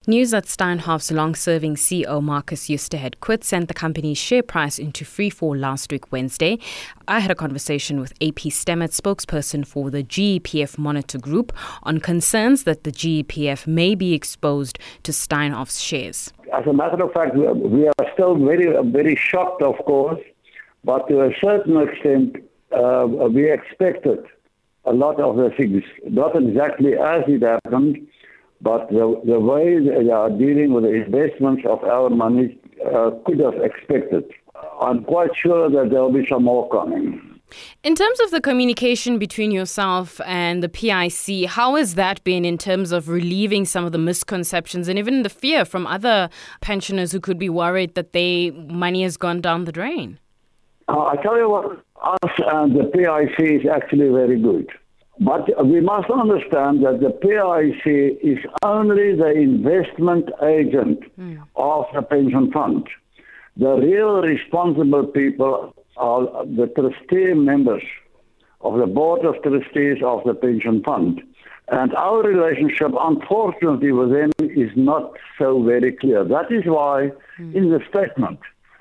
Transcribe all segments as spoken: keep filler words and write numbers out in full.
News that Steinhoff's long-serving C E O Marcus Jooste had quit sent the company's share price into freefall last week Wednesday. I had a conversation with A P Stemmet, spokesperson for the G E P F Monitor Group, on concerns that the G E P F may be exposed to Steinhoff's shares. As a matter of fact, we are still very, very shocked, of course, but to a certain extent, uh, we expected a lot of the things, not exactly as it happened, but the, the way they are dealing with the investments of our money uh, could have expected. I'm quite sure that there will be some more coming. In terms of the communication between yourself and the P I C, how has that been in terms of relieving some of the misconceptions and even the fear from other pensioners who could be worried that their money has gone down the drain? Uh, I tell you what, us and the P I C is actually very good. But we must understand that the P I C is only the investment agent mm. of the pension fund. The real responsible people are the trustee members of the board of trustees of the pension fund. And our relationship, unfortunately, with them is not so very clear. That is why mm. in the statement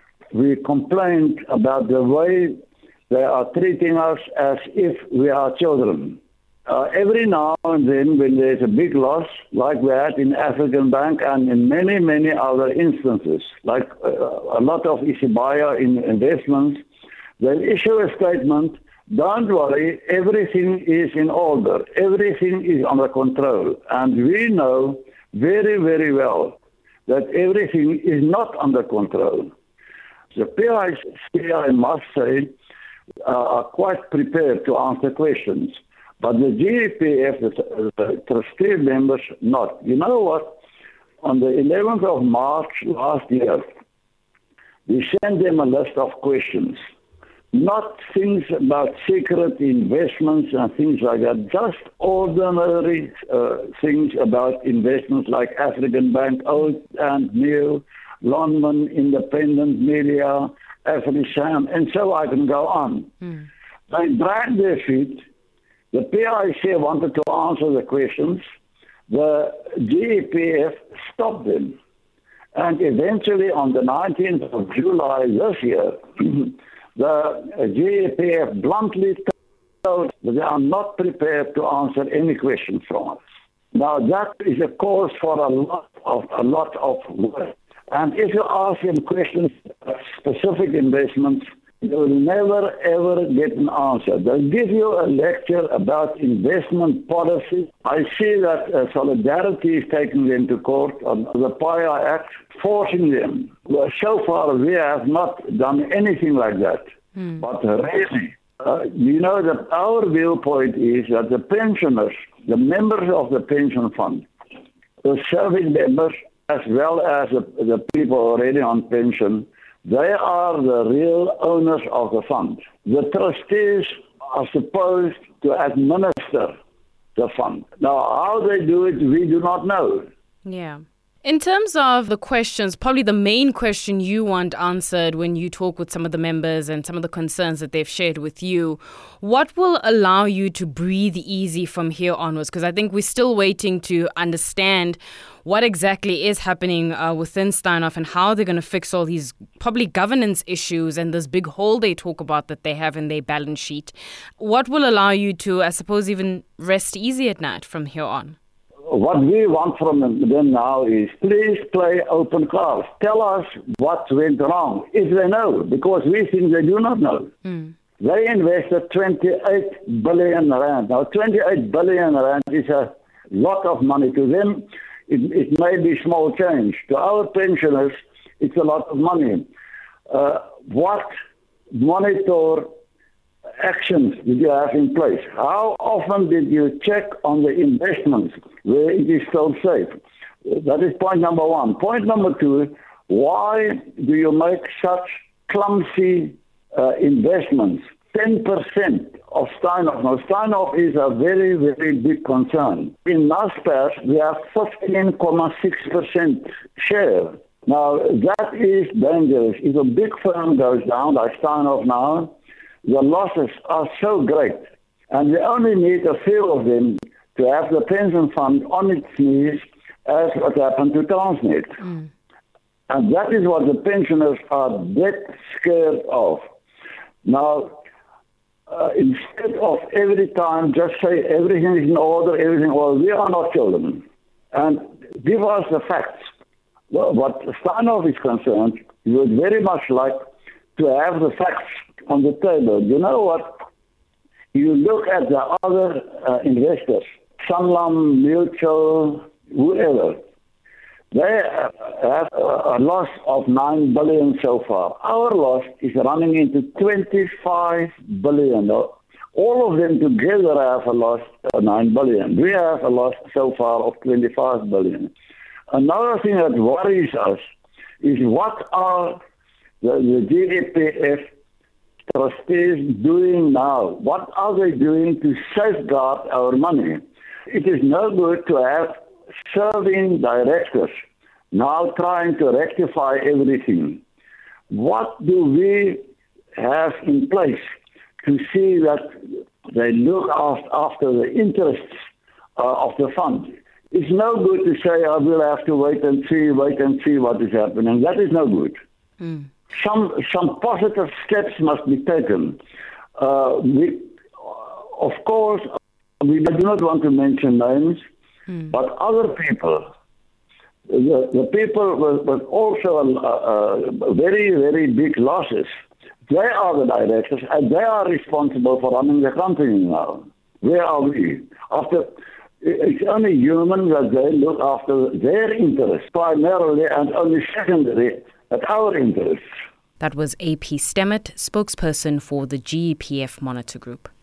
we complained about the way they are treating us as if we are children. Uh, every now and then, when there's a big loss, like we had in African Bank and in many, many other instances, like uh, a lot of Isibaya in investments, they'll issue a statement, don't worry, everything is in order, everything is under control. And we know very, very well that everything is not under control. The P I C, I must say, uh, are quite prepared to answer questions. But the G E P F, the, the trustee members, not. You know what? On the eleventh of March last year, we sent them a list of questions. Not things about secret investments and things like that, just ordinary uh, things about investments like African Bank, Old and New, London, Independent Media, AfriSam, and so I can go on. Mm. They dragged their feet. The P I C wanted to answer the questions. The G E P F stopped them. And eventually, on the nineteenth of July this year, the G E P F bluntly told that they are not prepared to answer any questions from us. Now, that is a cause for a lot of, a lot of work. And if you ask them questions about specific investments, you will never, ever get an answer. They'll give you a lecture about investment policy. I see that uh, Solidarity is taking them to court on the P I A Act, forcing them. Well, so far, we have not done anything like that. Hmm. But really, uh, you know that our viewpoint is that the pensioners, the members of the pension fund, the serving members, as well as the, the people already on pension, they are the real owners of the fund. The trustees are supposed to administer the fund. Now, how they do it, we do not know. Yeah. In terms of the questions, probably the main question you want answered when you talk with some of the members and some of the concerns that they've shared with you, what will allow you to breathe easy from here onwards? Because I think we're still waiting to understand what exactly is happening uh, within Steinhoff and how they're going to fix all these probably governance issues and this big hole they talk about that they have in their balance sheet. What will allow you to, I suppose, even rest easy at night from here on? What we want from them now is please play open cards. Tell us what went wrong, if they know, because we think they do not know. Mm. They invested twenty-eight billion rand. Now, twenty-eight billion rand is a lot of money. To them, it, it may be small change. To our pensioners, it's a lot of money. Uh, what monitor actions did you have in place? How often did you check on the investments where it is still safe? That is point number one. Point number two, why do you make such clumsy uh, investments? ten percent of Steinhoff. Now, Steinhoff is a very, very big concern. In Naspers, we have fifteen point six percent share. Now, that is dangerous. If a big firm goes down, like Steinhoff now, the losses are so great. And we only need a few of them to have the pension fund on its knees as what happened to Transnet. Mm. And that is what the pensioners are dead scared of. Now, uh, instead of every time just say everything is in order, everything, well, we are not children. And give us the facts. Well, what Steinhoff is concerned, he would very much like to have the facts on the table. You know what? You look at the other uh, investors, Sanlam, Mutual, whoever. They have a loss of nine billion so far. Our loss is running into twenty-five billion. All of them together have a loss of nine billion. We have a loss so far of twenty-five billion. Another thing that worries us is what are the, the G E P F trustees doing now? What are they doing to safeguard our money? It is no good to have serving directors now trying to rectify everything. What do we have in place to see that they look after, after the interests uh, of the fund? It's no good to say, I will have to wait and see, wait and see what is happening. That is no good. Mm. Some some positive steps must be taken. Uh, we, of course, we do not want to mention names, mm. but other people, the, the people with, with also uh, uh, very, very big losses, they are the directors and they are responsible for running the company now. Where are we? After It's only human that they look after their interests primarily and only secondary at our interests. That was A P Stemmet, spokesperson for the G E P F Monitor Group.